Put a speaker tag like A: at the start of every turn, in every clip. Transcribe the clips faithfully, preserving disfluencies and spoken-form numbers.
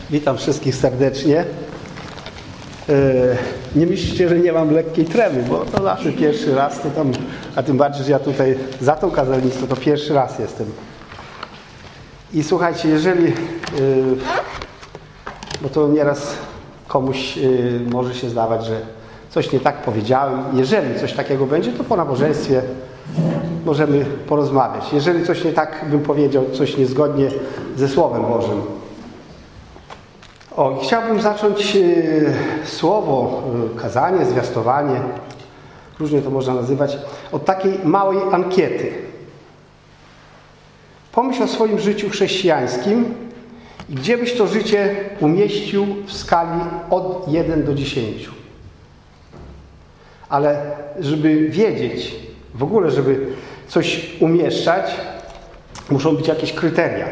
A: Witam wszystkich serdecznie. Nie myślcie, że nie mam lekkiej tremy, bo to zawsze pierwszy raz, to tam, a tym bardziej, że ja tutaj za tą kazalnicą, to pierwszy raz jestem. I słuchajcie, jeżeli, bo to nieraz komuś może się zdawać, że coś nie tak powiedziałem, jeżeli coś takiego będzie, to po nabożeństwie możemy porozmawiać. Jeżeli coś nie tak bym powiedział, coś niezgodnie ze Słowem Bożym. O, chciałbym zacząć y, słowo, y, kazanie, zwiastowanie, różnie to można nazywać, od takiej małej ankiety. Pomyśl o swoim życiu chrześcijańskim i gdzie byś to życie umieścił w skali od jeden do dziesięciu. Ale żeby wiedzieć, w ogóle żeby coś umieszczać, muszą być jakieś kryteria.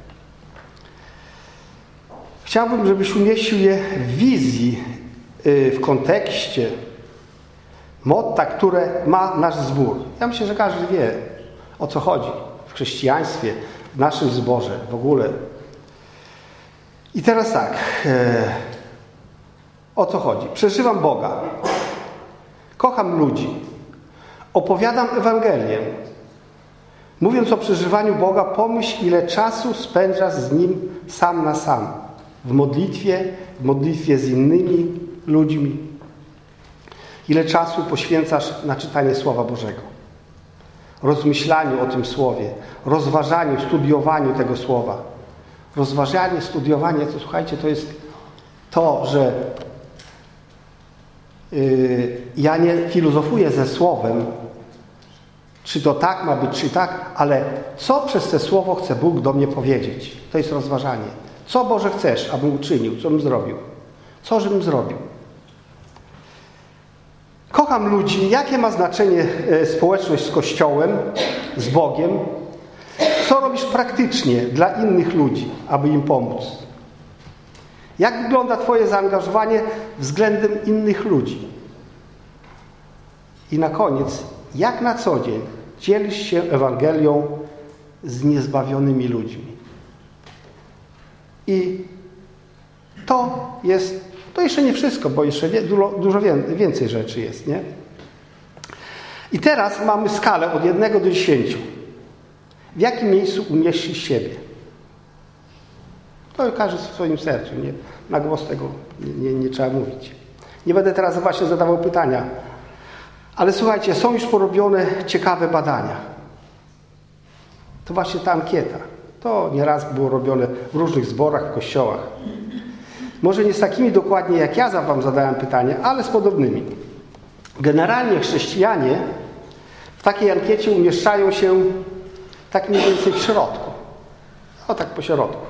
A: Chciałbym, żebyś umieścił je w wizji, w kontekście motta, które ma nasz zbór. Ja myślę, że każdy wie, o co chodzi w chrześcijaństwie, w naszym zborze, w ogóle. I teraz tak, o co chodzi? Przeżywam Boga, kocham ludzi, opowiadam Ewangelię. Mówiąc o przeżywaniu Boga, pomyśl, ile czasu spędzasz z Nim sam na sam. W modlitwie, w modlitwie z innymi ludźmi. Ile czasu poświęcasz na czytanie Słowa Bożego. Rozmyślaniu o tym Słowie. Rozważaniu, studiowaniu tego Słowa. Rozważanie, studiowanie, to słuchajcie, to jest to, że yy, ja nie filozofuję ze Słowem, czy to tak ma być, czy tak, ale co przez te Słowo chce Bóg do mnie powiedzieć. To jest rozważanie. Co Boże chcesz, abym uczynił? Co bym zrobił? Co żebym zrobił? Kocham ludzi. Jakie ma znaczenie społeczność z Kościołem, z Bogiem? Co robisz praktycznie dla innych ludzi, aby im pomóc? Jak wygląda Twoje zaangażowanie względem innych ludzi? I na koniec, jak na co dzień dzielisz się Ewangelią z niezbawionymi ludźmi? I to jest, to jeszcze nie wszystko, bo jeszcze wie, dużo, dużo więcej rzeczy jest, nie? I teraz mamy skalę od jednego do dziesięciu. W jakim miejscu umieścisz siebie? To każdy w swoim sercu, nie? Na głos tego nie, nie, nie trzeba mówić. Nie będę teraz właśnie zadawał pytania. Ale słuchajcie, są już porobione ciekawe badania. To właśnie ta ankieta. To nieraz było robione w różnych zborach, w kościołach. Może nie z takimi dokładnie, jak ja wam zadałem pytanie, ale z podobnymi. Generalnie chrześcijanie w takiej ankiecie umieszczają się tak mniej więcej w środku. O, tak po środku.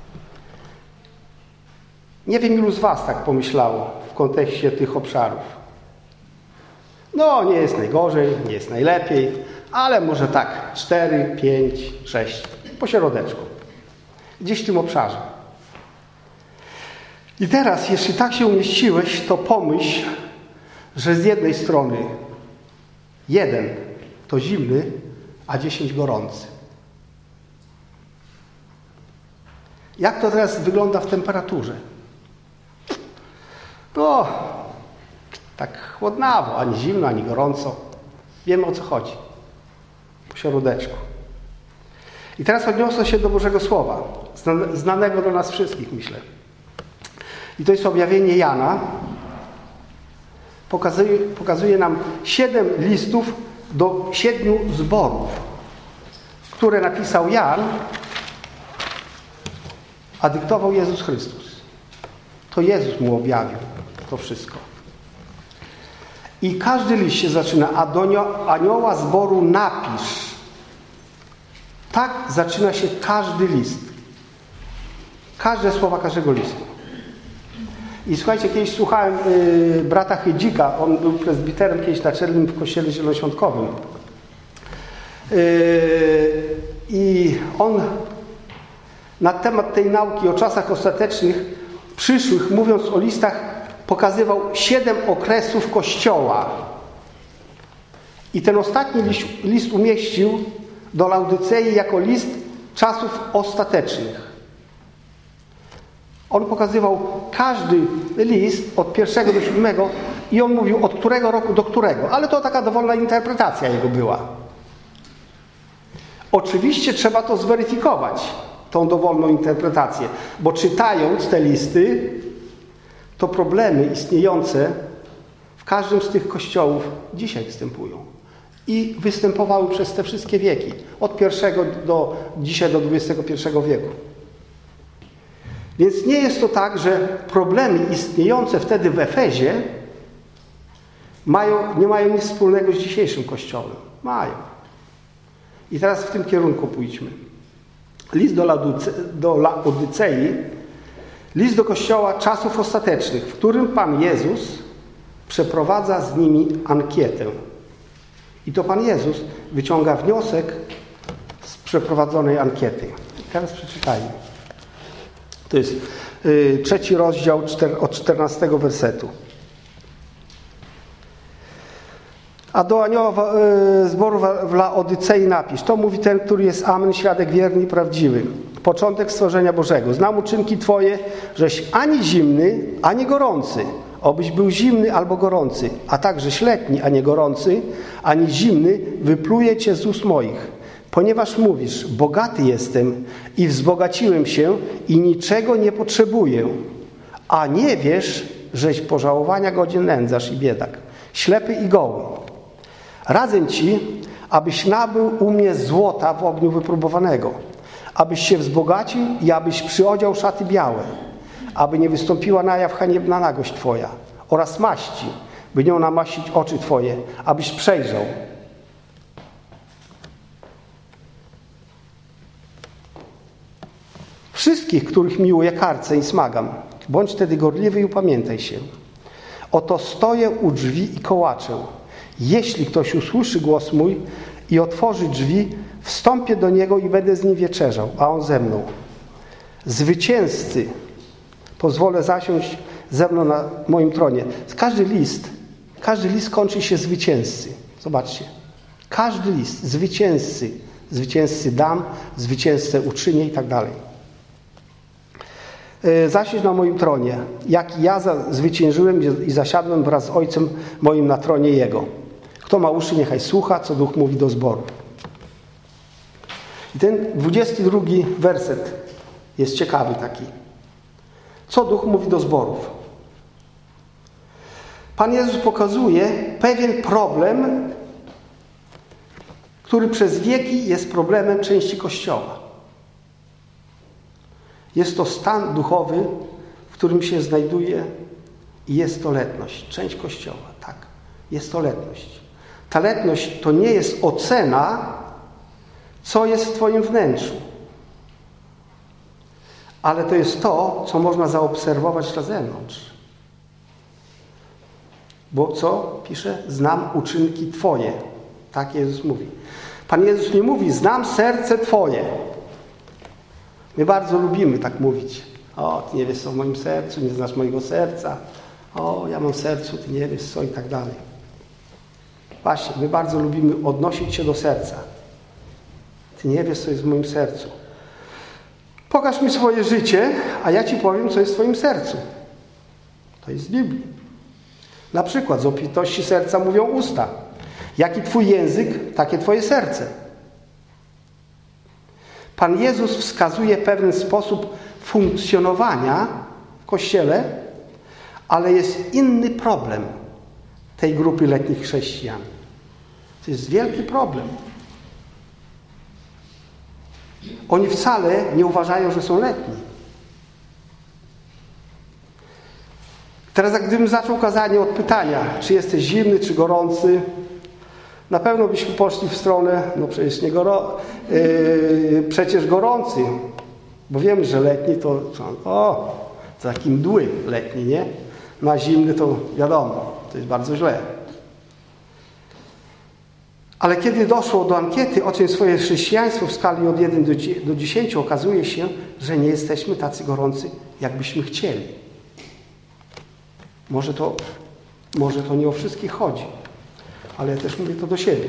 A: Nie wiem, ilu z was tak pomyślało w kontekście tych obszarów. No, nie jest najgorzej, nie jest najlepiej, ale może tak cztery, pięć, sześć. Po środeczku. Gdzieś w tym obszarze. I teraz, jeśli tak się umieściłeś, to pomyśl, że z jednej strony jeden to zimny, a dziesięć gorący. Jak to teraz wygląda w temperaturze? No, tak chłodnawo, ani zimno, ani gorąco. Wiemy, o co chodzi. Po środeczku. I teraz odniosę się do Bożego Słowa, znanego do nas wszystkich, myślę. I to jest objawienie Jana. Pokazuje, pokazuje nam siedem listów do siedmiu zborów, które napisał Jan, a dyktował Jezus Chrystus. To Jezus mu objawił to wszystko. I każdy list się zaczyna, a do anioła zboru napisz. Tak zaczyna się każdy list. Każde słowa każdego listu. I słuchajcie, kiedyś słuchałem y, brata Chydzika. On był prezbiterem kiedyś naczelnym w kościele zielonoświątkowym. Y, I on na temat tej nauki o czasach ostatecznych, przyszłych, mówiąc o listach, pokazywał siedem okresów Kościoła. I ten ostatni list, list umieścił do Laodycei jako list czasów ostatecznych. On pokazywał każdy list od pierwszego do siódmego i on mówił od którego roku do którego. Ale to taka dowolna interpretacja jego była. Oczywiście trzeba to zweryfikować, tą dowolną interpretację, bo czytając te listy, to problemy istniejące w każdym z tych kościołów dzisiaj występują. I występowały przez te wszystkie wieki. Od pierwszego do dzisiaj do dwudziestego pierwszego wieku. Więc nie jest to tak, że problemy istniejące wtedy w Efezie mają, nie mają nic wspólnego z dzisiejszym Kościołem. Mają. I teraz w tym kierunku pójdźmy. List do, Laduce, do Laodycei, list do Kościoła czasów ostatecznych, w którym Pan Jezus przeprowadza z nimi ankietę. I to Pan Jezus wyciąga wniosek z przeprowadzonej ankiety. Teraz przeczytajmy. To jest y, trzeci rozdział czter, od czternastego wersetu. A do anioła y, zboru w Laodycei napisz. To mówi ten, który jest Amen, świadek wierny i prawdziwy. Początek stworzenia Bożego. Znam uczynki Twoje, żeś ani zimny, ani gorący. Obyś był zimny albo gorący, a także letni, a nie gorący, ani zimny, wypluje Cię z ust moich. Ponieważ mówisz, bogaty jestem i wzbogaciłem się i niczego nie potrzebuję, a nie wiesz, żeś pożałowania godzien nędzarz i biedak, ślepy i goły. Radzę Ci, abyś nabył u mnie złota w ogniu wypróbowanego, abyś się wzbogacił i abyś przyodział szaty białe, aby nie wystąpiła na jaw haniebna nagość Twoja, oraz maści, by nią namaścić oczy Twoje, abyś przejrzał. Wszystkich, których miłuję, karcę i smagam. Bądź wtedy gorliwy i upamiętaj się. Oto stoję u drzwi i kołaczę. Jeśli ktoś usłyszy głos mój i otworzy drzwi, wstąpię do niego i będę z nim wieczerzał, a on ze mną. Zwycięzcy pozwolę zasiąść ze mną na moim tronie. Każdy list, każdy list kończy się zwycięzcy. Zobaczcie. Każdy list, zwycięzcy. Zwycięzcy dam, zwycięzcę uczynię i tak dalej. Zasiąść na moim tronie, jak ja zwyciężyłem i zasiadłem wraz z Ojcem moim na tronie Jego. Kto ma uszy, niechaj słucha, co Duch mówi do zboru. I ten dwudziesty drugi werset jest ciekawy taki. Co Duch mówi do zborów? Pan Jezus pokazuje pewien problem, który przez wieki jest problemem części Kościoła. Jest to stan duchowy, w którym się znajduje i jest to letność. Część Kościoła, tak. Jest to letność. Ta letność to nie jest ocena, co jest w Twoim wnętrzu. Ale to jest to, co można zaobserwować na zewnątrz. Bo co pisze? Znam uczynki Twoje. Tak Jezus mówi. Pan Jezus nie mówi, znam serce Twoje. My bardzo lubimy tak mówić. O, Ty nie wiesz, co w moim sercu, nie znasz mojego serca. O, ja mam w sercu, Ty nie wiesz, co i tak dalej. Właśnie, my bardzo lubimy odnosić się do serca. Ty nie wiesz, co jest w moim sercu. Pokaż mi swoje życie, a ja Ci powiem, co jest w Twoim sercu. To jest z Biblii. Na przykład z obfitości serca mówią usta. Jaki Twój język, takie Twoje serce. Pan Jezus wskazuje pewien sposób funkcjonowania w Kościele, ale jest inny problem tej grupy letnich chrześcijan. To jest wielki problem. Oni wcale nie uważają, że są letni. Teraz jak gdybym zaczął kazanie od pytania, czy jesteś zimny, czy gorący, na pewno byśmy poszli w stronę, no przecież nie goro, yy, przecież gorący, bo wiemy, że letni to, o, to taki mdły letni, nie? No a zimny to wiadomo, to jest bardzo źle. Ale kiedy doszło do ankiety, oceń swoje chrześcijaństwo w skali od jeden do dziesięciu, okazuje się, że nie jesteśmy tacy gorący, jakbyśmy chcieli. Może to, może to nie o wszystkich chodzi, ale ja też mówię to do siebie.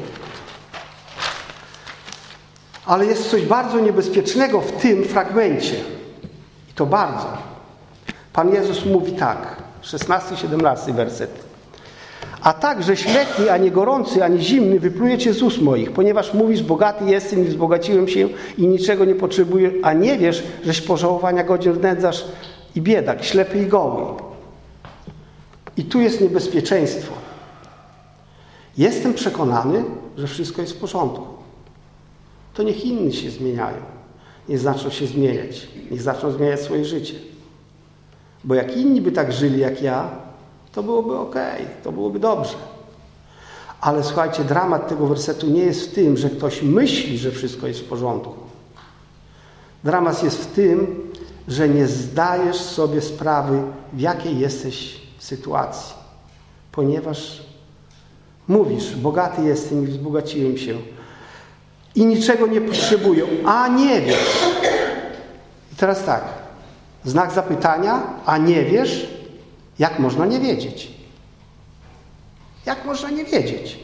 A: Ale jest coś bardzo niebezpiecznego w tym fragmencie. I to bardzo. Pan Jezus mówi tak, szesnasty, siedemnasty werset. A tak, żeś letni, a nie gorący, ani zimny, wyplujecie z ust moich, ponieważ mówisz, bogaty jestem i wzbogaciłem się i niczego nie potrzebuję, a nie wiesz, żeś pożałowania godzin nędzarz i biedak, ślepy i goły. I tu jest niebezpieczeństwo. Jestem przekonany, że wszystko jest w porządku. To niech inni się zmieniają. Niech zaczną się zmieniać. Niech zaczną zmieniać swoje życie. Bo jak inni by tak żyli jak ja, to byłoby okej, to byłoby dobrze. Ale słuchajcie, dramat tego wersetu nie jest w tym, że ktoś myśli, że wszystko jest w porządku. Dramat jest w tym, że nie zdajesz sobie sprawy, w jakiej jesteś sytuacji. Ponieważ mówisz, bogaty jestem i wzbogaciłem się i niczego nie potrzebuję, a nie wiesz. I teraz tak, znak zapytania, a nie wiesz, jak można nie wiedzieć? Jak można nie wiedzieć?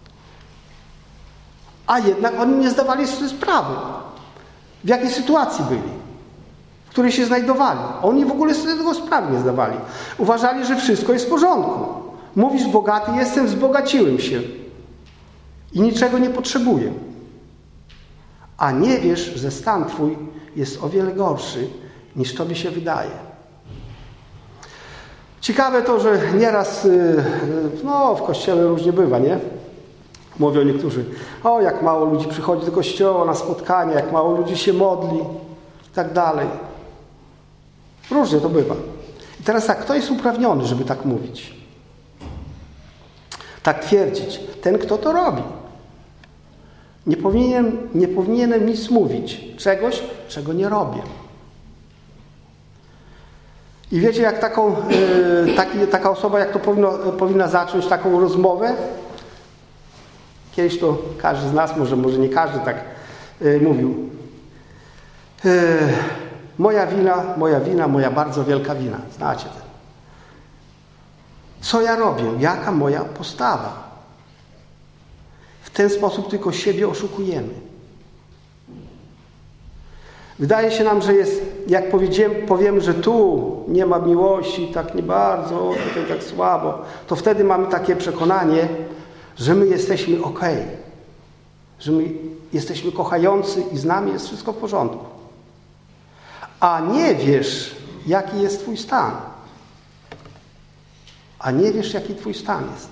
A: A jednak oni nie zdawali sobie sprawy, w jakiej sytuacji byli, w której się znajdowali. Oni w ogóle sobie tego sprawy nie zdawali. Uważali, że wszystko jest w porządku. Mówisz, bogaty jestem, wzbogaciłem się i niczego nie potrzebuję. A nie wiesz, że stan twój jest o wiele gorszy, niż tobie się wydaje. Ciekawe to, że nieraz no, w kościele różnie bywa, nie? Mówią niektórzy, o jak mało ludzi przychodzi do kościoła na spotkania, jak mało ludzi się modli i tak dalej. Różnie to bywa. I teraz tak, kto jest uprawniony, żeby tak mówić? Tak twierdzić? Ten, kto to robi. Nie powinienem, nie powinienem nic mówić. Czegoś, czego nie robię. I wiecie, jak taką, yy, taki, taka osoba, jak to powinno, powinna zacząć taką rozmowę? Kiedyś to każdy z nas, może, może nie każdy tak yy, mówił. Yy, moja wina, moja wina, moja bardzo wielka wina. Znacie ten. Co ja robię? Jaka moja postawa? W ten sposób tylko siebie oszukujemy. Wydaje się nam, że jest, jak powiemy, że tu nie ma miłości, tak nie bardzo, tutaj tak słabo, to wtedy mamy takie przekonanie, że my jesteśmy okej. Że my jesteśmy kochający i z nami jest wszystko w porządku. A nie wiesz, jaki jest twój stan. A nie wiesz, jaki twój stan jest.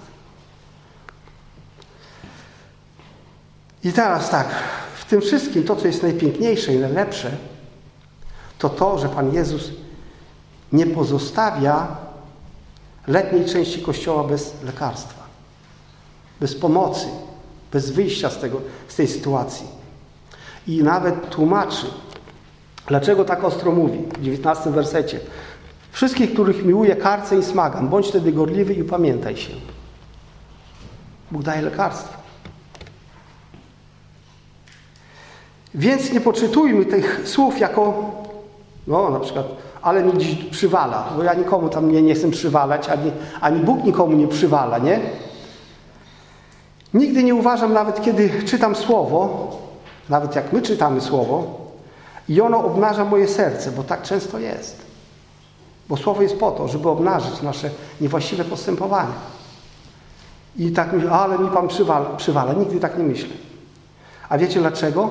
A: I teraz tak, w tym wszystkim to, co jest najpiękniejsze i najlepsze, to to, że Pan Jezus nie pozostawia letniej części Kościoła bez lekarstwa, bez pomocy, bez wyjścia z, tego, z tej sytuacji. I nawet tłumaczy, dlaczego tak ostro mówi w dziewiętnastym wersecie. Wszystkich, których miłuję, karcę i smagam. Bądź wtedy gorliwy i upamiętaj się. Bóg daje lekarstwo. Więc nie poczytujmy tych słów jako, no na przykład, ale mi dziś przywala, bo ja nikomu tam nie, nie chcę przywalać, ani, ani Bóg nikomu nie przywala, nie? Nigdy nie uważam, nawet kiedy czytam słowo, nawet jak my czytamy słowo, i ono obnaża moje serce, bo tak często jest. Bo słowo jest po to, żeby obnażyć nasze niewłaściwe postępowanie. I tak myślę, ale mi Pan przywala, przywala. Nigdy tak nie myślę. A wiecie dlaczego?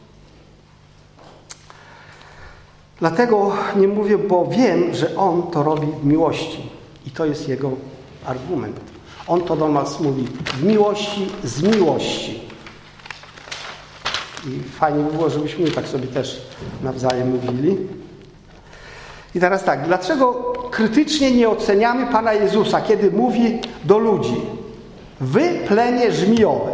A: Dlatego nie mówię, bo wiem, że On to robi w miłości. I to jest Jego argument. On to do nas mówi w miłości, z miłości. I fajnie by było, żebyśmy tak sobie też nawzajem mówili. I teraz tak, dlaczego krytycznie nie oceniamy Pana Jezusa, kiedy mówi do ludzi: wy plemię żmijowe?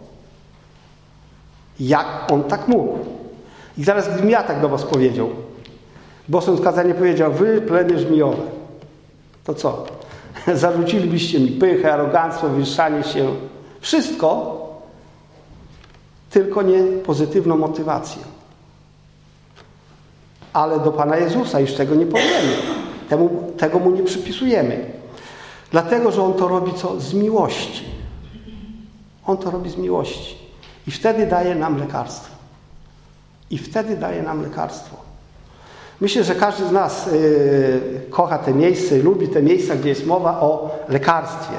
A: Jak On tak mógł? I teraz, gdybym ja tak do was powiedział, Boston kazanie powiedział: wy plemię żmijowe, to co? Zarzucilibyście mi pychę, aroganctwo, wywyższanie się. Wszystko, tylko nie pozytywną motywację. Ale do Pana Jezusa już tego nie powiemy. Temu, tego Mu nie przypisujemy. Dlatego, że On to robi co? Z miłości. On to robi z miłości. I wtedy daje nam lekarstwo. I wtedy daje nam lekarstwo. Myślę, że każdy z nas yy, kocha te miejsca, lubi te miejsca, gdzie jest mowa o lekarstwie.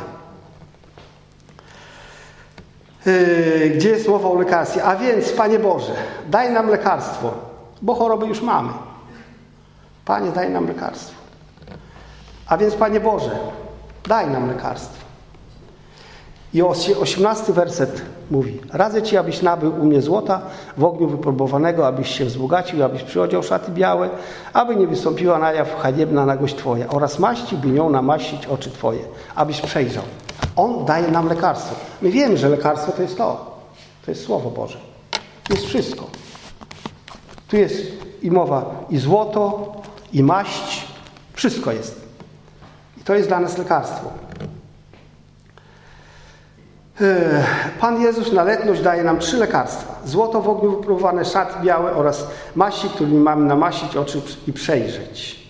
A: Yy, gdzie jest mowa o lekarstwie. A więc, Panie Boże, daj nam lekarstwo, bo choroby już mamy. Panie, daj nam lekarstwo. A więc, Panie Boże, daj nam lekarstwo. I osiemnasty werset mówi: radzę Ci, abyś nabył u mnie złota w ogniu wypróbowanego, abyś się wzbogacił, abyś przyodział szaty białe, aby nie wystąpiła na jaw haniebna nagość Twoja, oraz maści, by nią namaścić oczy Twoje, abyś przejrzał. On daje nam lekarstwo. My wiemy, że lekarstwo to jest to. To jest Słowo Boże. To jest wszystko. Tu jest i mowa i złoto, i maść. Wszystko jest. I to jest dla nas lekarstwo. Pan Jezus na letność daje nam trzy lekarstwa. Złoto w ogniu wypróbowane, szaty białe oraz maści, którymi mamy namaścić oczy i przejrzeć.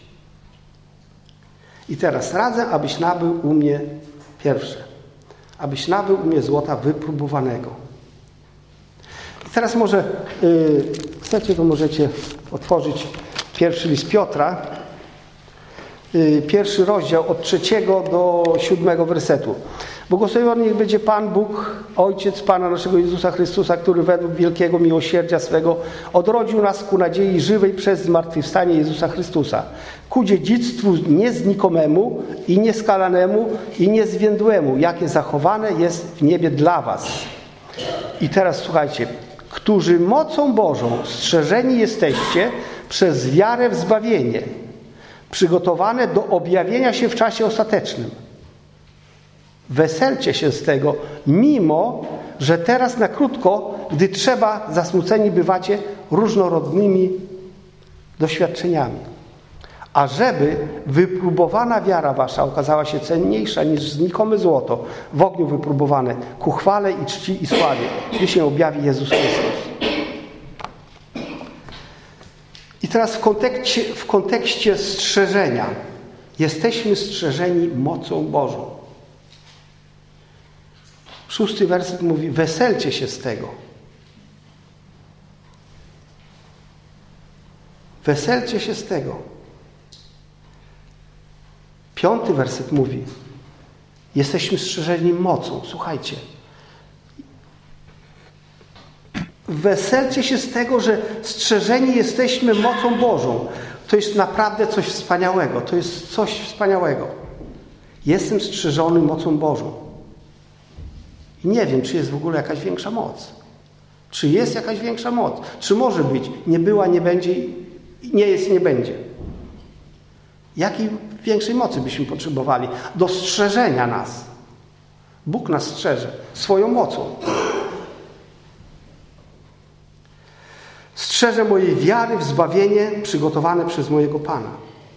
A: I teraz radzę, abyś nabył u mnie pierwsze. Abyś nabył u mnie złota wypróbowanego. I teraz może yy, chcecie, to możecie otworzyć pierwszy list Piotra. Yy, pierwszy rozdział od trzeciego do siódmego wersetu. Błogosławiony niech będzie Pan Bóg, Ojciec Pana naszego Jezusa Chrystusa, który według wielkiego miłosierdzia swego odrodził nas ku nadziei żywej przez zmartwychwstanie Jezusa Chrystusa, ku dziedzictwu nieznikomemu i nieskalanemu i niezwiędłemu, jakie zachowane jest w niebie dla was. I teraz słuchajcie, którzy mocą Bożą strzeżeni jesteście przez wiarę w zbawienie, przygotowane do objawienia się w czasie ostatecznym. Weselcie się z tego, mimo że teraz na krótko, gdy trzeba, zasmuceni bywacie różnorodnymi doświadczeniami. Ażeby wypróbowana wiara wasza okazała się cenniejsza niż znikome złoto, w ogniu wypróbowane, ku chwale i czci i sławie, gdy się objawi Jezus Chrystus. I teraz w kontekście, w kontekście strzeżenia. Jesteśmy strzeżeni mocą Bożą. Szósty werset mówi: weselcie się z tego. Weselcie się z tego. Piąty werset mówi: jesteśmy strzeżeni mocą. Słuchajcie. Weselcie się z tego, że strzeżeni jesteśmy mocą Bożą. To jest naprawdę coś wspaniałego. To jest coś wspaniałego. Jestem strzeżony mocą Bożą. I nie wiem, czy jest w ogóle jakaś większa moc. Czy jest jakaś większa moc? Czy może być? Nie była, nie będzie, nie jest, nie będzie. Jakiej większej mocy byśmy potrzebowali do strzeżenia nas? Bóg nas strzeże swoją mocą. Strzeże mojej wiary w zbawienie przygotowane przez mojego Pana.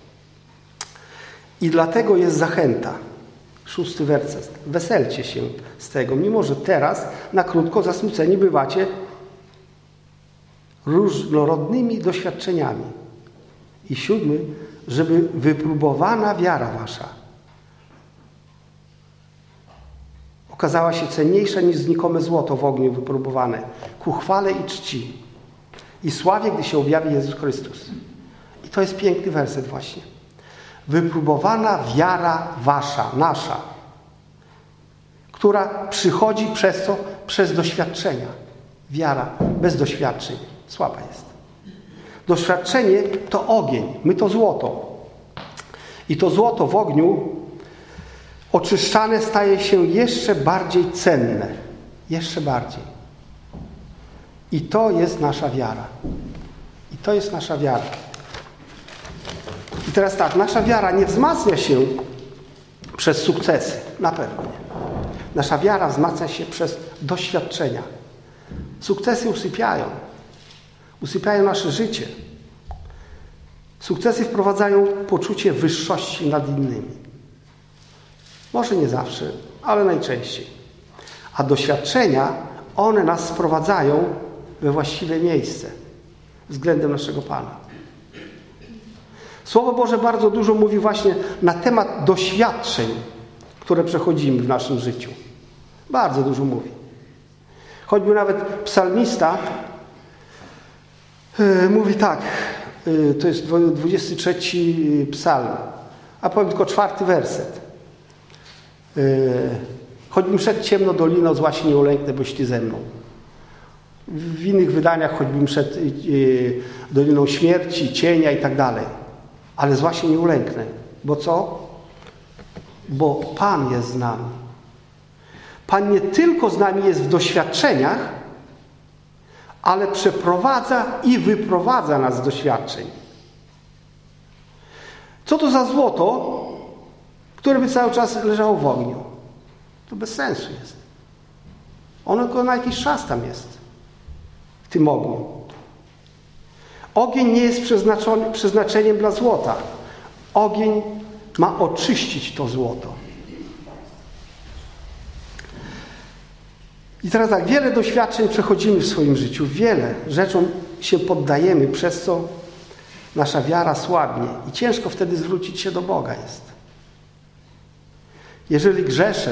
A: I dlatego jest zachęta. Szósty werset. Weselcie się z tego, mimo że teraz na krótko zasmuceni bywacie różnorodnymi doświadczeniami. I siódmy, żeby wypróbowana wiara wasza okazała się cenniejsza niż znikome złoto w ogniu wypróbowane, ku chwale i czci i sławie, gdy się objawi Jezus Chrystus. I to jest piękny werset właśnie. Wypróbowana wiara wasza, nasza, która przychodzi przez co? Przez doświadczenia. Wiara bez doświadczeń słaba jest. Doświadczenie to ogień, my to złoto. I to złoto w ogniu oczyszczane staje się jeszcze bardziej cenne. Jeszcze bardziej. I to jest nasza wiara. I to jest nasza wiara. I teraz tak, nasza wiara nie wzmacnia się przez sukcesy. Na pewno nie. Nasza wiara wzmacnia się przez doświadczenia. Sukcesy usypiają. Usypiają nasze życie. Sukcesy wprowadzają poczucie wyższości nad innymi. Może nie zawsze, ale najczęściej. A doświadczenia, one nas sprowadzają we właściwe miejsce względem naszego Pana. Słowo Boże bardzo dużo mówi właśnie na temat doświadczeń, które przechodzimy w naszym życiu. Bardzo dużo mówi. Choćby nawet psalmista yy, mówi tak. to jest dwudziesty trzeci psalm, a powiem tylko czwarty werset. Choćbym szedł ciemno doliną, zła się nie ulęknę, boś Ty ze mną. W innych wydaniach choćbym szedł doliną śmierci, cienia i tak dalej. Ale zła się nie ulęknę. Bo co? Bo Pan jest z nami. Pan nie tylko z nami jest w doświadczeniach, ale przeprowadza i wyprowadza nas z doświadczeń. Co to za złoto, które by cały czas leżało w ogniu? To bez sensu jest. Ono tylko na jakiś czas tam jest. W tym ogniu. Ogień nie jest przeznaczeniem dla złota. Ogień ma oczyścić to złoto. I teraz tak, wiele doświadczeń przechodzimy w swoim życiu. Wiele rzeczom się poddajemy, przez co nasza wiara słabnie. I ciężko wtedy zwrócić się do Boga jest. Jeżeli grzeszę,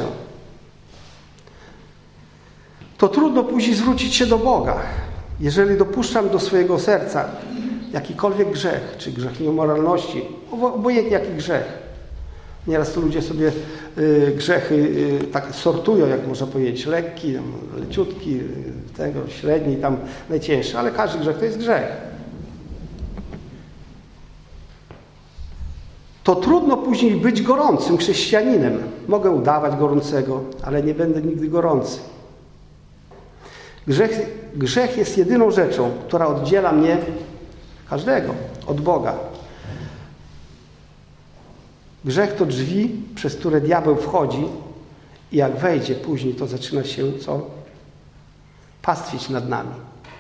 A: to trudno później zwrócić się do Boga. Jeżeli dopuszczam do swojego serca jakikolwiek grzech, czy grzech niemoralności, obojętnie jaki grzech. Nieraz to ludzie sobie y, grzechy y, tak sortują, jak można powiedzieć, lekki, leciutki, y, tego, średni, tam najcięższy, ale każdy grzech to jest grzech. To trudno później być gorącym chrześcijaninem. Mogę udawać gorącego, ale nie będę nigdy gorący. Grzech, grzech jest jedyną rzeczą, która oddziela mnie, każdego, od Boga. Grzech to drzwi, przez które diabeł wchodzi i jak wejdzie później, to zaczyna się co? Pastwić nad nami.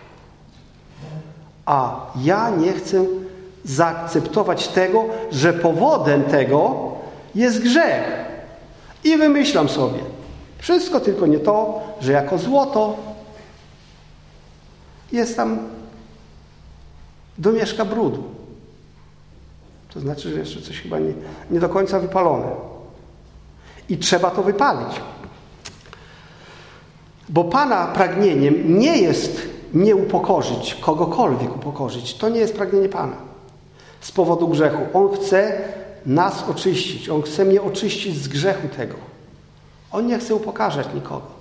A: A ja nie chcę zaakceptować tego, że powodem tego jest grzech. I wymyślam sobie. Wszystko tylko nie to, że jako złoto jest tam domieszka brudu. To znaczy, że jeszcze coś chyba nie, nie do końca wypalone. I trzeba to wypalić. Bo Pana pragnieniem nie jest nie upokorzyć, kogokolwiek upokorzyć. To nie jest pragnienie Pana. Z powodu grzechu. On chce nas oczyścić. On chce mnie oczyścić z grzechu tego. On nie chce upokarzać nikogo.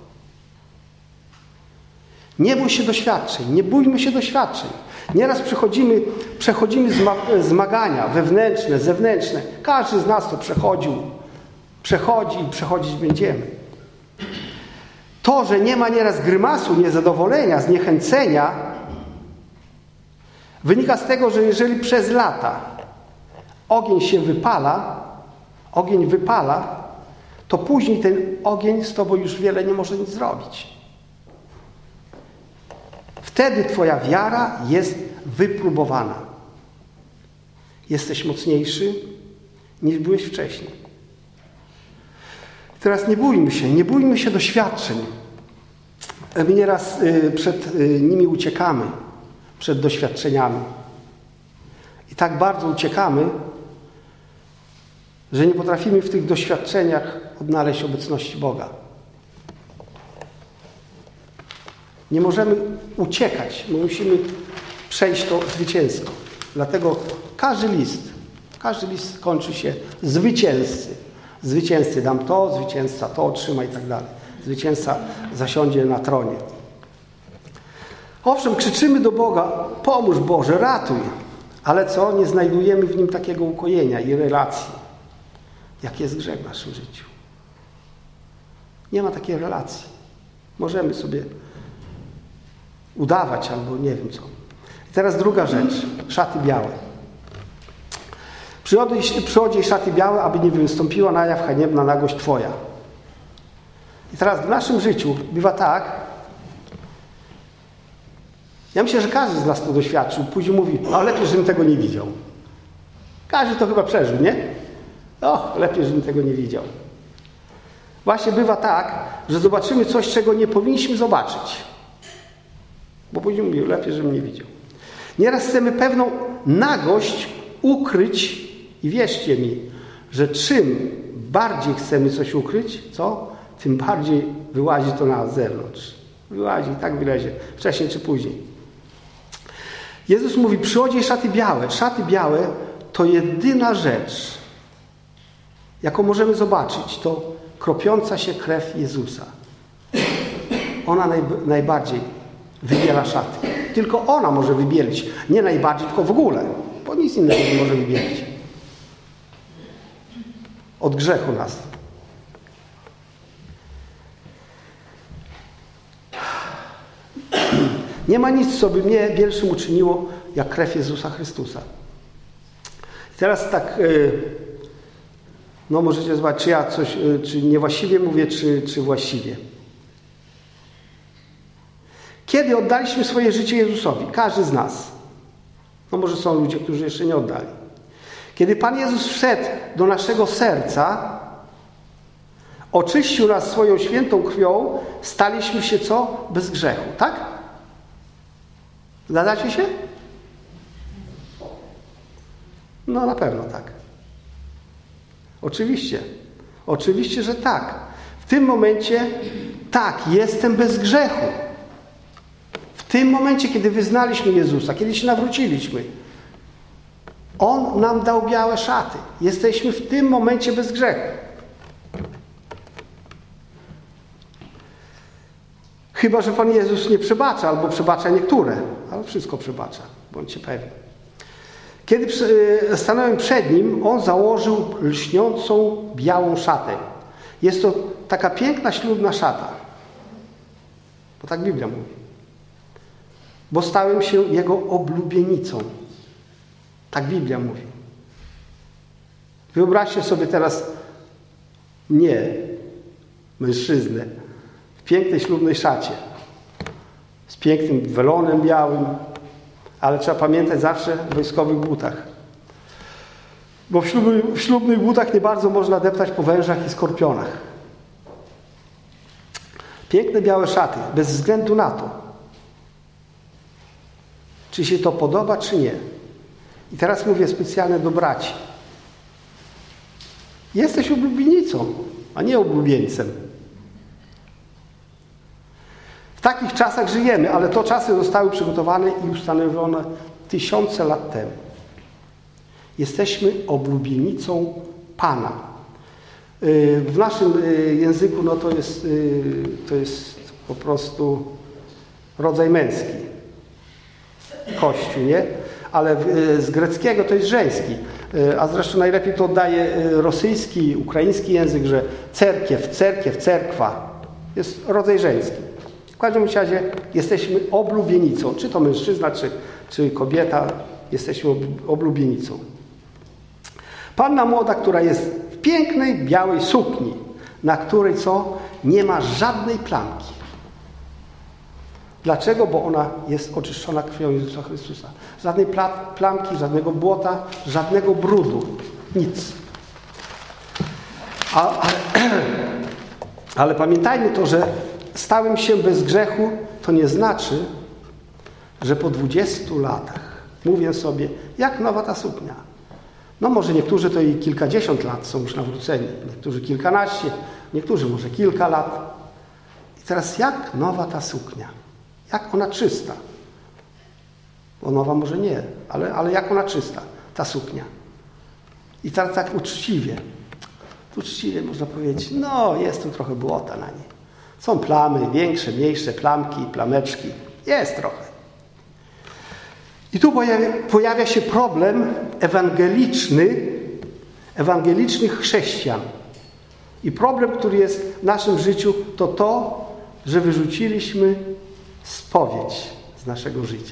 A: Nie bój się doświadczeń. Nie bójmy się doświadczeń. Nieraz przechodzimy, przechodzimy zmagania wewnętrzne, zewnętrzne. Każdy z nas to przechodził. Przechodzi i przechodzić będziemy. To, że nie ma nieraz grymasu, niezadowolenia, zniechęcenia, wynika z tego, że jeżeli przez lata ogień się wypala, ogień wypala, to później ten ogień z tobą już wiele nie może nic zrobić. Wtedy twoja wiara jest wypróbowana. Jesteś mocniejszy niż byłeś wcześniej. Teraz nie bójmy się, nie bójmy się doświadczeń. My nieraz przed nimi uciekamy, przed doświadczeniami. I tak bardzo uciekamy, że nie potrafimy w tych doświadczeniach odnaleźć obecności Boga. Nie możemy uciekać, my musimy przejść to zwycięsko. Dlatego każdy list, każdy list kończy się zwycięzcy. Zwycięzcy dam to, zwycięzca to otrzyma i tak dalej. Zwycięzca zasiądzie na tronie. Owszem, krzyczymy do Boga, pomóż Boże, ratuj. Ale co? Nie znajdujemy w Nim takiego ukojenia i relacji. Jaki jest grzech w naszym życiu? Nie ma takiej relacji. Możemy sobie udawać albo nie wiem co. I teraz druga rzecz. Szaty białe. Przyodziej szaty białe, aby nie wystąpiła na jaw haniebna nagość Twoja. I teraz w naszym życiu bywa tak, ja myślę, że każdy z nas to doświadczył. Później mówi, no lepiej, żebym tego nie widział. Każdy to chyba przeżył, nie? No, lepiej, żebym tego nie widział. Właśnie bywa tak, że zobaczymy coś, czego nie powinniśmy zobaczyć. Bo później mówi, lepiej, żebym nie widział. Nieraz chcemy pewną nagość ukryć i wierzcie mi, że czym bardziej chcemy coś ukryć, co? Tym bardziej wyłazi to na zewnątrz. Wyłazi i tak wylezie, wcześniej czy później. Jezus mówi, przyodziej szaty białe. Szaty białe to jedyna rzecz, jaką możemy zobaczyć, to kropiąca się krew Jezusa. Ona naj, najbardziej wybiela szaty. Tylko ona może wybielić. Nie najbardziej, tylko w ogóle. Bo nic innego nie może wybielić. Od grzechu nas. Nie ma nic, co by mnie większym uczyniło, jak krew Jezusa Chrystusa. I teraz tak, no możecie zobaczyć, czy ja coś, czy niewłaściwie mówię, czy, czy właściwie. Kiedy oddaliśmy swoje życie Jezusowi? Każdy z nas. No może są ludzie, którzy jeszcze nie oddali. Kiedy Pan Jezus wszedł do naszego serca, oczyścił nas swoją świętą krwią, staliśmy się co? Bez grzechu. Tak? Zgadzacie się? No na pewno tak. Oczywiście. Oczywiście, że tak. W tym momencie tak, jestem bez grzechu. W tym momencie, kiedy wyznaliśmy Jezusa, kiedy się nawróciliśmy, On nam dał białe szaty. Jesteśmy w tym momencie bez grzechu. Chyba że Pan Jezus nie przebacza, albo przebacza niektóre, ale wszystko przebacza, bądźcie pewni. Kiedy stanąłem przed Nim, On założył lśniącą białą szatę. Jest to taka piękna ślubna szata. Bo tak Biblia mówi. Bo stałem się Jego oblubienicą. Tak Biblia mówi. Wyobraźcie sobie teraz mnie, mężczyznę, w pięknej ślubnej szacie, z pięknym welonem białym, ale trzeba pamiętać zawsze w wojskowych butach. Bo w, śluby, w ślubnych butach nie bardzo można deptać po wężach i skorpionach. Piękne białe szaty, bez względu na to, czy się to podoba, czy nie. I teraz mówię specjalnie do braci. Jesteś oblubienicą, a nie oblubieńcem. W takich czasach żyjemy, ale to czasy zostały przygotowane i ustanowione tysiące lat temu. Jesteśmy oblubienicą Pana. W naszym języku no to jest, to jest po prostu rodzaj męski. Kościół, nie? Ale z greckiego to jest żeński. A zresztą najlepiej to oddaje rosyjski, ukraiński język, że cerkiew, cerkiew, cerkwa. Jest rodzaj żeński. W każdym razie jesteśmy oblubienicą. Czy to mężczyzna, czy, czy kobieta, jesteśmy oblubienicą. Panna młoda, która jest w pięknej, białej sukni, na której co? Nie ma żadnej plamki. Dlaczego? Bo ona jest oczyszczona krwią Jezusa Chrystusa. Żadnej plamki, żadnego błota, żadnego brudu. Nic. A, ale, ale pamiętajmy to, że stałem się bez grzechu, to nie znaczy, że po dwudziestu latach mówię sobie, jak nowa ta suknia. No może niektórzy to i kilkadziesiąt lat są już nawróceni, niektórzy kilkanaście, niektórzy może kilka lat. I teraz jak nowa ta suknia? Jak ona czysta? Bo nowa może nie, ale, ale jak ona czysta, ta suknia? I tak, tak uczciwie, uczciwie można powiedzieć, no jest tu trochę błota na niej. Są plamy, większe, mniejsze plamki, plameczki. Jest trochę. I tu pojawia, pojawia się problem ewangeliczny, ewangelicznych chrześcijan. I problem, który jest w naszym życiu, to to, że wyrzuciliśmy spowiedź z naszego życia.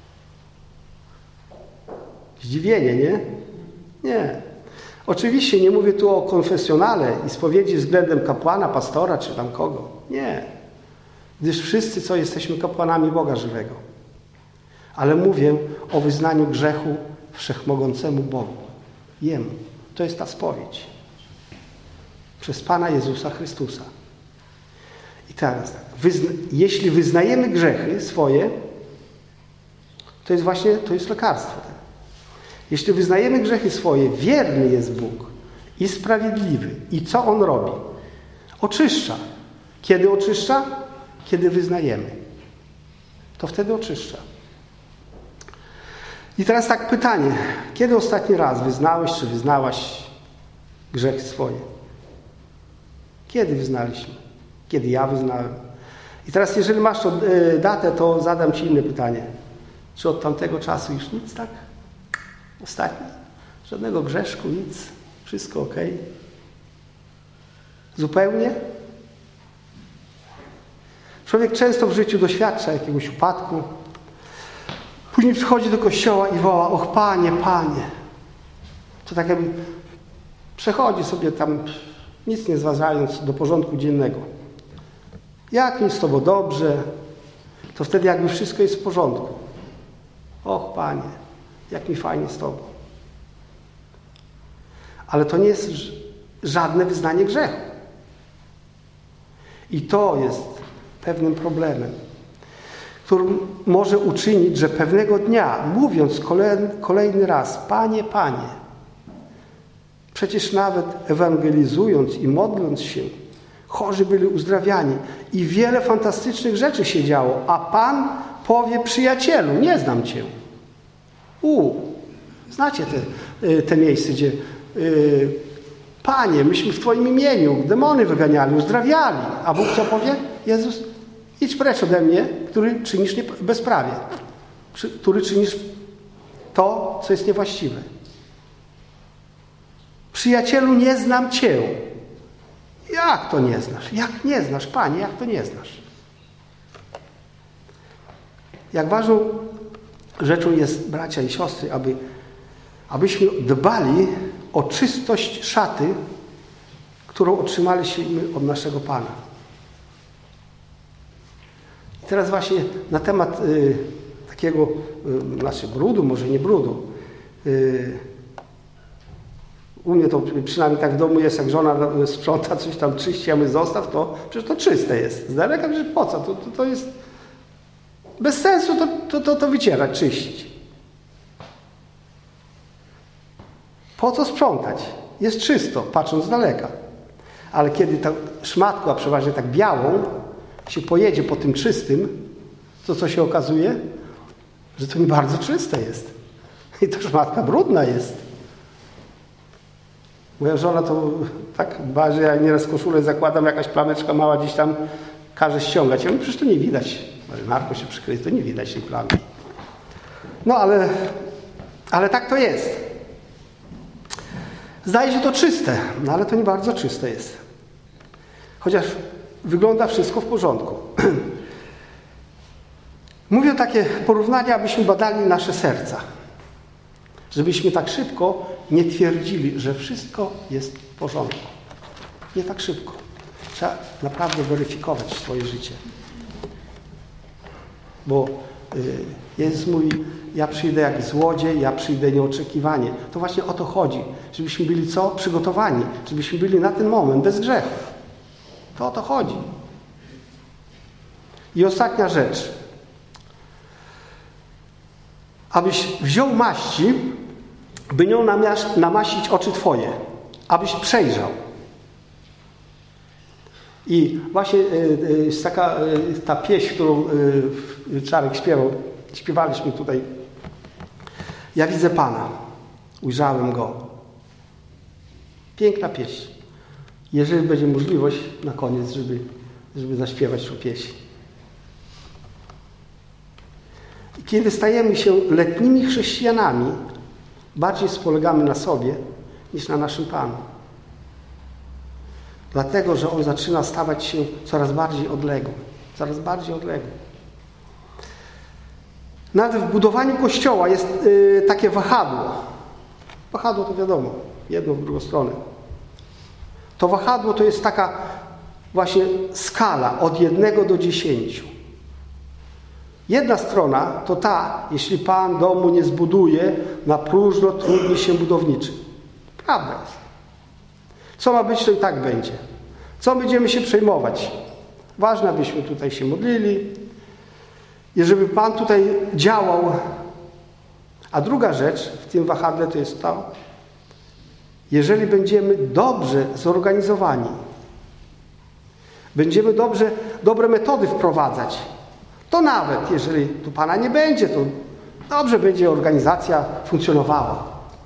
A: Zdziwienie, nie? Nie. Oczywiście nie mówię tu o konfesjonale i spowiedzi względem kapłana, pastora czy tam kogo. Nie. Gdyż wszyscy, co jesteśmy kapłanami Boga żywego. Ale mówię o wyznaniu grzechu wszechmogącemu Bogu. Jemu. To jest ta spowiedź. Przez Pana Jezusa Chrystusa. I teraz tak. Wyzna- jeśli wyznajemy grzechy swoje, to jest właśnie, to jest lekarstwo. Jeśli wyznajemy grzechy swoje, wierny jest Bóg i sprawiedliwy. I co On robi? Oczyszcza. Kiedy oczyszcza? Kiedy wyznajemy. To wtedy oczyszcza. I teraz tak pytanie. Kiedy ostatni raz wyznałeś, czy wyznałaś grzechy swoje? Kiedy wyznaliśmy? Kiedy ja wyznałem? I teraz jeżeli masz to, y, datę, to zadam Ci inne pytanie. Czy od tamtego czasu już nic, tak? Ostatni? Żadnego grzeszku, nic. Wszystko ok? Zupełnie? Człowiek często w życiu doświadcza jakiegoś upadku. Później przychodzi do kościoła i woła: och, Panie, Panie. To tak jakby przechodzi sobie tam, nic nie zważając, do porządku dziennego. Jak mi z Tobą dobrze, to wtedy jakby wszystko jest w porządku. Och, Panie, jak mi fajnie z Tobą. Ale to nie jest żadne wyznanie grzechu. I to jest pewnym problemem, który może uczynić, że pewnego dnia, mówiąc kolejny raz: Panie, Panie, przecież nawet ewangelizując i modląc się, chorzy byli uzdrawiani i wiele fantastycznych rzeczy się działo, a Pan powie: przyjacielu, nie znam Cię. U, znacie te, te miejsce, gdzie yy, Panie, myśmy w Twoim imieniu demony wyganiali, uzdrawiali. A Bóg co powie? Jezus, idź precz ode mnie, który czynisz nie, bezprawie, który czynisz to, co jest niewłaściwe. Przyjacielu, nie znam Cię. Jak to nie znasz? Jak nie znasz, Panie, jak to nie znasz? Jak ważną rzeczą jest, bracia i siostry, aby, abyśmy dbali o czystość szaty, którą otrzymaliśmy od naszego Pana. I teraz właśnie na temat y, takiego, y, znaczy brudu, może nie brudu. Y, u mnie to przynajmniej tak w domu jest, jak żona sprząta, coś tam czyści, a my zostaw, to przecież to czyste jest. Z daleka, że po co? To, to, to jest bez sensu to, to, to, to wycierać, czyścić. Po co sprzątać? Jest czysto, patrząc z daleka. Ale kiedy ta szmatką, a przeważnie tak białą, się pojedzie po tym czystym, to co się okazuje? Że to nie bardzo czyste jest. I ta szmatka brudna jest. Moja żona to tak dba, że ja nieraz koszulę zakładam, jakaś plameczka mała gdzieś tam każe ściągać. Ja mówię, przecież to nie widać. Marko się przykryje, to nie widać tej plamy. No ale, ale tak to jest. Zdaje się to czyste, no ale to nie bardzo czyste jest. Chociaż wygląda wszystko w porządku. Mówię takie porównania, abyśmy badali nasze serca. Żebyśmy tak szybko nie twierdzili, że wszystko jest w porządku. Nie tak szybko. Trzeba naprawdę weryfikować swoje życie. Bo y, Jezus mówi: ja przyjdę jak złodziej, ja przyjdę nieoczekiwanie. To właśnie o to chodzi. Żebyśmy byli co? Przygotowani. Żebyśmy byli na ten moment bez grzechu. To o to chodzi. I ostatnia rzecz. Abyś wziął maści, by nią namaścić oczy Twoje. Abyś przejrzał. I właśnie jest taka ta pieśń, którą Czarek śpiewał. Śpiewaliśmy tutaj. Ja widzę Pana. Ujrzałem Go. Piękna pieśń. Jeżeli będzie możliwość na koniec, żeby, żeby zaśpiewać tę pieśń. I kiedy stajemy się letnimi chrześcijanami, bardziej spolegamy na sobie niż na naszym Panu. Dlatego, że On zaczyna stawać się coraz bardziej odległy. Coraz bardziej odległy. Nawet w budowaniu kościoła jest yy, takie wahadło. Wahadło to wiadomo, jedną w drugą stronę. To wahadło to jest taka właśnie skala od jednego do dziesięciu. Jedna strona to ta, jeśli Pan domu nie zbuduje, na próżno trudni się budowniczy. Prawda jest. Co ma być, to i tak będzie. Co będziemy się przejmować? Ważne, abyśmy tutaj się modlili i żeby Pan tutaj działał. A druga rzecz w tym wahadle to jest to, jeżeli będziemy dobrze zorganizowani, będziemy dobrze, dobre metody wprowadzać, to nawet jeżeli tu Pana nie będzie, to Dobrze będzie organizacja funkcjonowała.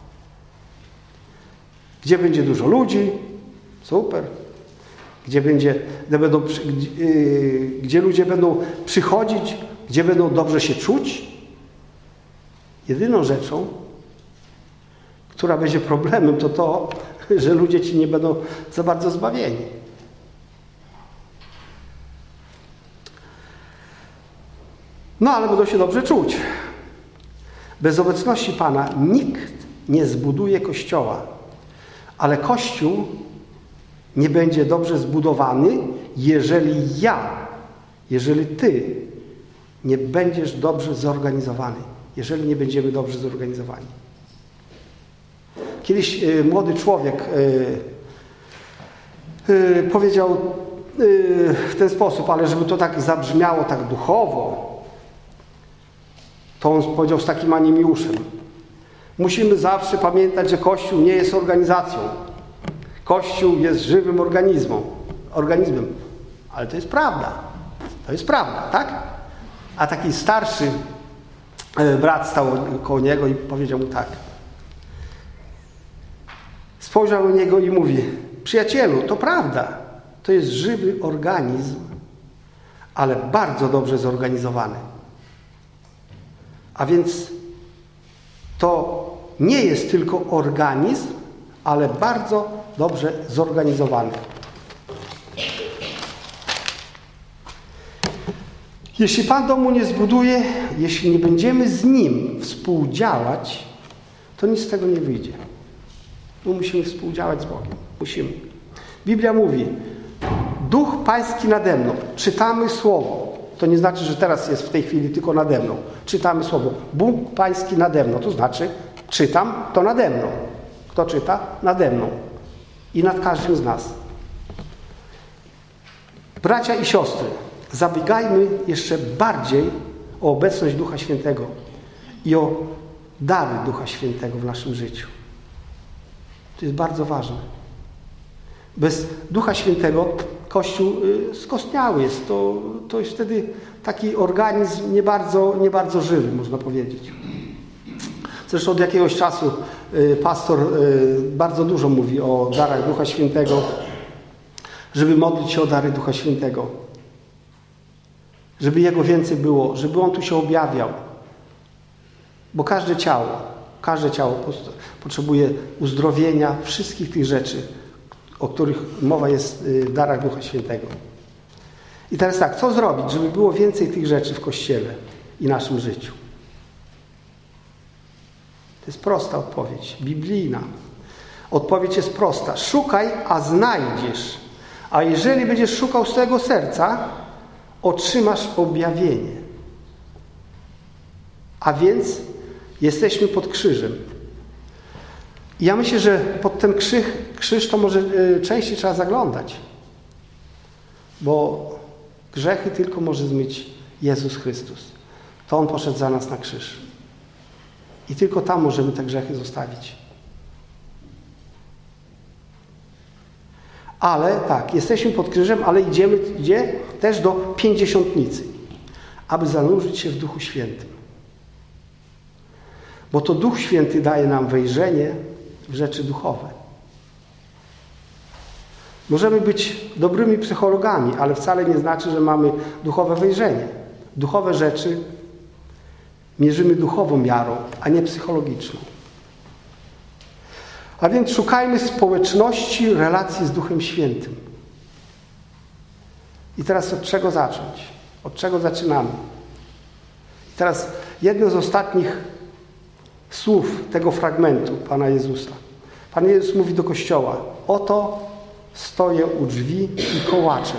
A: Gdzie będzie dużo ludzi? Super. Gdzie, będzie, gdzie, będą, gdzie, yy, gdzie ludzie będą przychodzić, gdzie będą dobrze się czuć? Jedyną rzeczą, która będzie problemem, to to, że ludzie ci nie będą za bardzo zbawieni. No, ale będą się dobrze czuć. Bez obecności Pana nikt nie zbuduje Kościoła, ale Kościół nie będzie dobrze zbudowany, jeżeli ja, jeżeli Ty nie będziesz dobrze zorganizowany. Jeżeli nie będziemy dobrze zorganizowani. Kiedyś y, młody człowiek y, y, powiedział y, w ten sposób, ale żeby to tak zabrzmiało tak duchowo, to on powiedział z takim animiuszem. Musimy zawsze pamiętać, że Kościół nie jest organizacją. Kościół jest żywym organizmem. organizmem. Ale to jest prawda. To jest prawda, tak? A taki starszy brat stał koło niego i powiedział mu tak. Spojrzał na niego i mówi: przyjacielu, to prawda. To jest żywy organizm, ale bardzo dobrze zorganizowany. A więc to nie jest tylko organizm, ale bardzo dobrze zorganizowany. Jeśli Pan domu nie zbuduje, jeśli nie będziemy z Nim współdziałać, to nic z tego nie wyjdzie. My musimy współdziałać z Bogiem. Musimy. Biblia mówi: Duch Pański nade mną. Czytamy Słowo. To nie znaczy, że teraz jest w tej chwili tylko nade mną. Czytamy Słowo. Bóg Pański nade mną. To znaczy, czytam, to nade mną. Kto czyta? Nade mną. I nad każdym z nas. Bracia i siostry, zabiegajmy jeszcze bardziej o obecność Ducha Świętego i o dary Ducha Świętego w naszym życiu. To jest bardzo ważne. Bez Ducha Świętego Kościół skostniały jest. To, to jest wtedy taki organizm nie bardzo, nie bardzo żywy, można powiedzieć. Zresztą od jakiegoś czasu pastor bardzo dużo mówi o darach Ducha Świętego, żeby modlić się o dary Ducha Świętego. Żeby Jego więcej było, żeby On tu się objawiał. Bo każde ciało, każde ciało potrzebuje uzdrowienia, wszystkich tych rzeczy, o których mowa jest w darach Ducha Świętego. I teraz tak, co zrobić, żeby było więcej tych rzeczy w Kościele i naszym życiu? To jest prosta odpowiedź, biblijna. Odpowiedź jest prosta. Szukaj, a znajdziesz. A jeżeli będziesz szukał z tego serca, otrzymasz objawienie. A więc jesteśmy pod krzyżem. I ja myślę, że pod ten krzyż, krzyż to może y, częściej trzeba zaglądać. Bo grzechy tylko może zmyć Jezus Chrystus. To On poszedł za nas na krzyż. I tylko tam możemy te grzechy zostawić. Ale tak, jesteśmy pod krzyżem, ale idziemy gdzie? Też do pięćdziesiątnicy, aby zanurzyć się w Duchu Świętym. Bo to Duch Święty daje nam wejrzenie w rzeczy duchowe. Możemy być dobrymi psychologami, ale wcale nie znaczy, że mamy duchowe wejrzenie. Duchowe rzeczy mierzymy duchową miarą, a nie psychologiczną. A więc szukajmy społeczności, relacji z Duchem Świętym. I teraz od czego zacząć? Od czego zaczynamy? I teraz jedno z ostatnich słów tego fragmentu Pana Jezusa. Pan Jezus mówi do Kościoła: oto stoję u drzwi i kołaczę.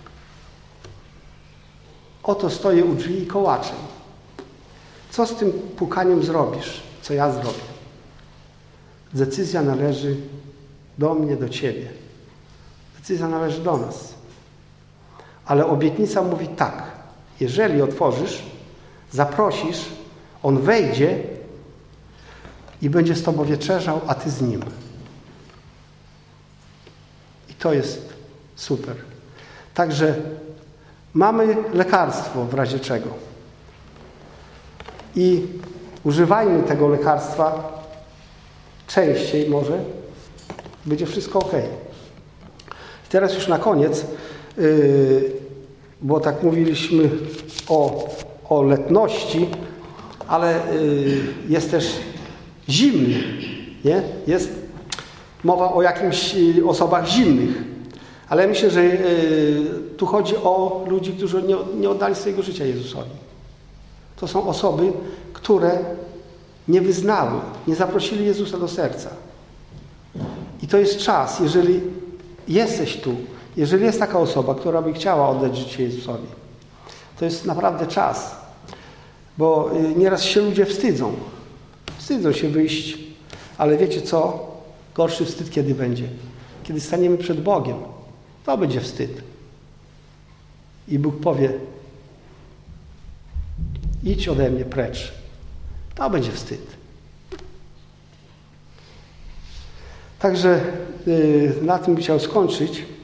A: Oto stoję u drzwi i kołaczę. Co z tym pukaniem zrobisz? Co ja zrobię? Decyzja należy do mnie, do Ciebie. Decyzja należy do nas. Ale obietnica mówi tak. Jeżeli otworzysz, zaprosisz, On wejdzie i będzie z Tobą wieczerzał, a Ty z Nim. I to jest super. Także mamy lekarstwo w razie czego. I Używajmy tego lekarstwa częściej może. Będzie wszystko ok. Teraz już na koniec, yy, bo tak mówiliśmy o, o letności, ale yy, jest też zimny. Nie? Jest mowa o jakimś yy, osobach zimnych. Ale myślę, że yy, tu chodzi o ludzi, którzy nie, nie oddali swojego życia Jezusowi. To są osoby, które nie wyznały, nie zaprosili Jezusa do serca. I to jest czas, jeżeli jesteś tu, jeżeli jest taka osoba, która by chciała oddać życie Jezusowi, to jest naprawdę czas. Bo nieraz się ludzie wstydzą. Wstydzą się wyjść, ale wiecie co? Gorszy wstyd kiedy będzie? Kiedy staniemy przed Bogiem. To będzie wstyd. I Bóg powie: idź ode mnie precz. To będzie wstyd. Także yy, na tym bym chciał skończyć.